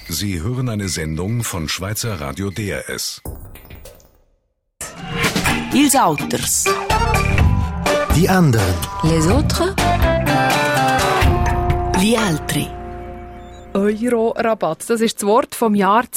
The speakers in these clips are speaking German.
Sie hören eine Sendung von Schweizer Radio DRS. Ils Auters. Die anderen. Les autres. Gli altri. Euro-Rabatt, das ist das Wort vom Jahr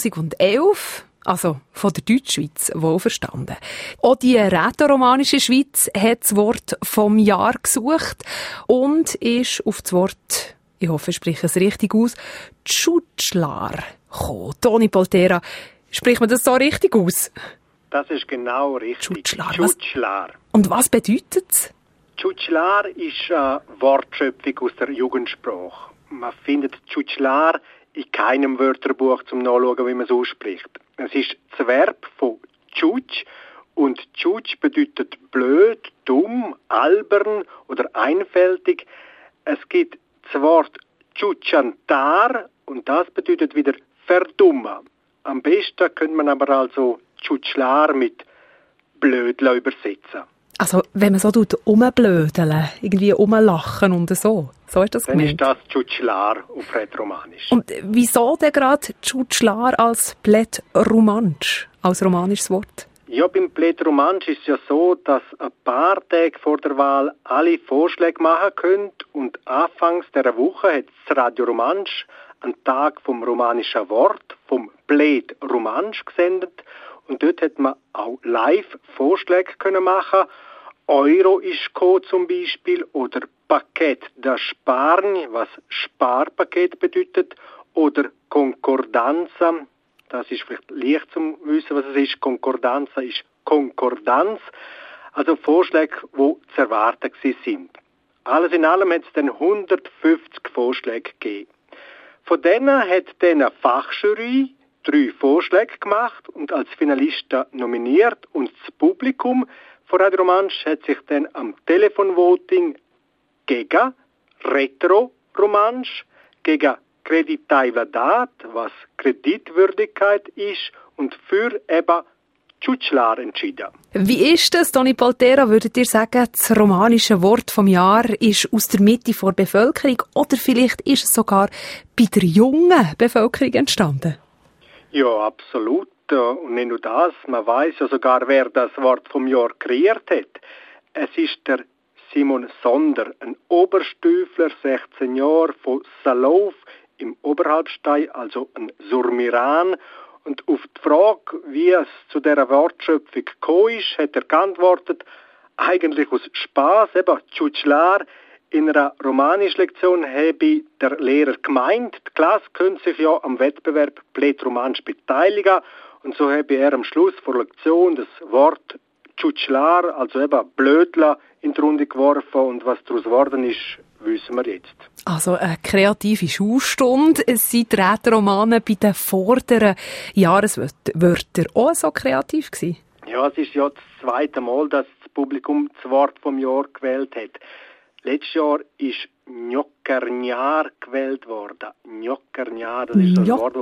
2011. Also von der Deutschschweiz, wohlverstanden. Auch die rätoromanische Schweiz hat das Wort vom Jahr gesucht und ist auf das Wort, ich hoffe, ich spreche es richtig aus, Tschutschlar gekommen. Toni Poltera, spricht man das so richtig aus? Das ist genau richtig. Tschutschlar. Und was bedeutet es? Tschutschlar ist eine Wortschöpfung aus der Jugendsprache. Man findet Tschutschlar in keinem Wörterbuch zum Nachschauen, wie man es ausspricht. Es ist das Verb von Tschutsch und Tschutsch bedeutet blöd, dumm, albern oder einfältig. Es gibt das Wort Tschutschantar und das bedeutet wieder verdummen. Am besten könnte man aber also Tschutschlar mit Blödle übersetzen. Also, wenn man so rumblödeln, irgendwie rumlachen und so. So ist das gemeint. Dann ist das Tschutschlar auf Rätoromanisch. Und wieso denn gerade Tschutschlar als Plätromansch, als romanisches Wort? Ja, beim Plätromansch ist es ja so, dass ein paar Tage vor der Wahl alle Vorschläge machen können und anfangs dieser Woche hat das Radio Romansch einen Tag vom romanischen Wort, vom Plätromansch gesendet. Und dort hat man auch live Vorschläge können machen. Euro ist gekommen zum Beispiel oder Paket da Sparni, was Sparpaket bedeutet, oder Concordanza. Das ist vielleicht leicht zu wissen, was es ist. Concordanza ist Konkordanz. Also Vorschläge, die zu erwarten sind. Alles in allem hat es dann 150 Vorschläge gegeben. Von denen hat dann eine Fachjury 3 Vorschläge gemacht und als Finalisten nominiert und das Publikum von Radio Romansch hat sich dann am Telefonvoting gegen Retro-Romansch, gegen Creditabilität, was Kreditwürdigkeit ist, und für eben Tschutschlar entschieden. Wie ist das, Toni Poltera? Würdet ihr sagen, das romanische Wort vom Jahr ist aus der Mitte der Bevölkerung oder vielleicht ist es sogar bei der jungen Bevölkerung entstanden? Ja, absolut. Und nicht nur das, man weiß ja sogar, wer das Wort vom Jahr kreiert hat. Es ist der Simon Sonder, ein Oberstüfler, 16 Jahre, von Salauf im Oberhalbstein, also ein Surmiran. Und auf die Frage, wie es zu dieser Wortschöpfung gekommen ist, hat er geantwortet, eigentlich aus Spass, eben Tschutschlar. In einer Romanisch-Lektion habe der Lehrer gemeint, die Klasse könnte sich ja am Wettbewerb Plätromansch beteiligen. Und so habe er am Schluss der Lektion das Wort Tschutschlar, also eben Blödler, in die Runde geworfen. Und was daraus geworden ist, wissen wir jetzt. Also eine kreative Schulstunde. Sind die Rätoromanen bei den vorderen Jahreswörtern auch so kreativ gewesen? Ja, es ist ja das zweite Mal, dass das Publikum das Wort vom Jahr gewählt hat. Letztes Jahr ist Gnocchergnar gewählt worden. Gnocchergnar, das ist das Wort.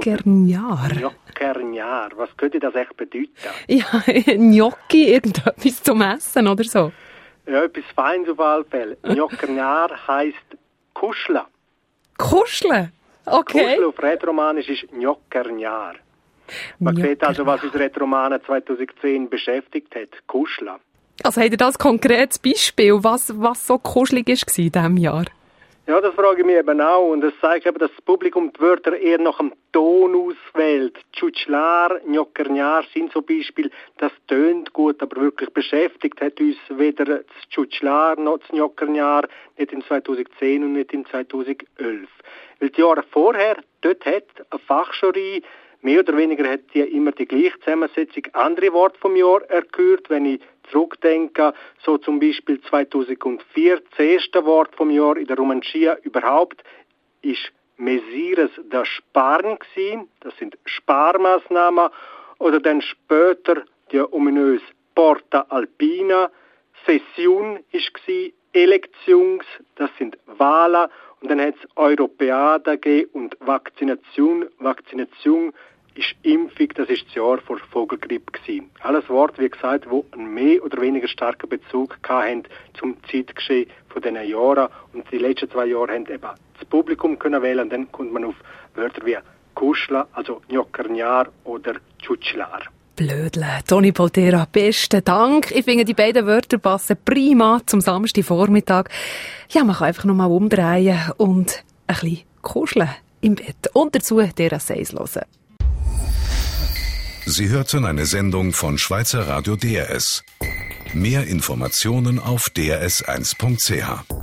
Gnocchergnar. Was könnte das echt bedeuten? Ja, Gnocchi, irgendetwas zum Essen oder so. Ja, etwas Feines auf alle Fälle. Gnocchergnar heisst Kuscheln. Kuscheln? Okay. Kuscheln auf Rätoromanisch ist Gnocchergnar. Man sieht also, was uns Rätoromanen 2010 beschäftigt hat. Kuscheln. Also habt ihr das konkretes Beispiel, was so kuschelig war in diesem Jahr? Ja, das frage ich mich eben auch. Und es zeigt eben, dass das Publikum die Wörter eher nach dem Ton auswählt. Tschutschlar, Gnocchergnar sind so Beispiele, das tönt gut, aber wirklich beschäftigt hat uns weder das Tschutschlar noch das Gnocchergnar, nicht in 2010 und nicht in 2011. Weil die Jahre vorher, dort hat eine Fachjury, mehr oder weniger hat die immer die gleiche Zusammensetzung, andere Worte vom Jahr erhört. Wenn ich zurückdenke, so zum Beispiel 2004, das erste Wort vom Jahr in der Romanschia überhaupt, ist Mesires da Sparen gewesen. Das sind Sparmaßnahmen. Oder dann später die ominöse Porta Alpina. Session ist gewesen, Elections, das sind Wahlen. Und dann hat es Europäada gegeben und Vakzination. Vakzination ist Impfung, das ist das Jahr vor Vogelgrippe gewesen. Alles Worte, wie gesagt, die einen mehr oder weniger starken Bezug hatten zum Zeitgeschehen von diesen Jahren. Und die letzten 2 Jahre haben eben das Publikum können wählen. Und dann kommt man auf Wörter wie kuscheln, also Gnocchergnar oder Tschutschlar. Blödle. Toni Poltera, besten Dank. Ich finde, die beiden Wörter passen prima zum Samstagvormittag. Ja, man kann einfach noch mal umdrehen und ein bisschen kuscheln im Bett. Und dazu der Essays hören. Sie hörten eine Sendung von Schweizer Radio DRS. Mehr Informationen auf drs1.ch.